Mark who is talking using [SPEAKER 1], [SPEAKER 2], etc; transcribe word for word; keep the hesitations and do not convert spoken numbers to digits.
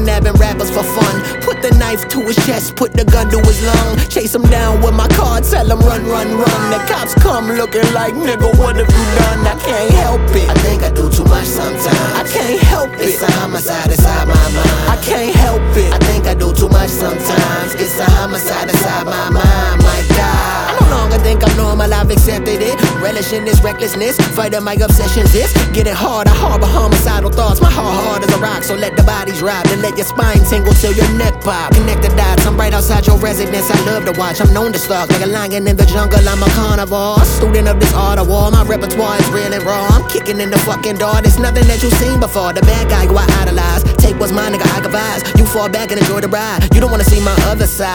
[SPEAKER 1] kidnapping rappers for fun. Put the knife to his chest, put the gun to his lung. Chase him down with my car, tell him run, run, run. The cops come looking like, nigga, what have you done? I can't help it.
[SPEAKER 2] I think I do too much sometimes.
[SPEAKER 1] I can't help it.
[SPEAKER 2] It's a homicide inside my mind.
[SPEAKER 1] I can't help it.
[SPEAKER 2] I think I do too much sometimes. It's a homicide inside my mind. My God,
[SPEAKER 1] I no longer think I'm normal, I've accepted it. Relishing this recklessness, fighting my obsessions is getting hard. I harbor homicidal thoughts, my heart hard as a rock. So let the bodies ride, then let your spine tingle till your neck pop. Connect the dots, I'm right outside your residence. I love to watch, I'm known to stalk like a lion in the jungle. I'm a carnivore, a student of this art of war. My repertoire is real and raw. I'm kicking in the fucking door. There's nothing that you've seen before. The bad guy who I idolize, take what's mine, nigga, I advise. You fall back and enjoy the ride. You don't wanna see my other side.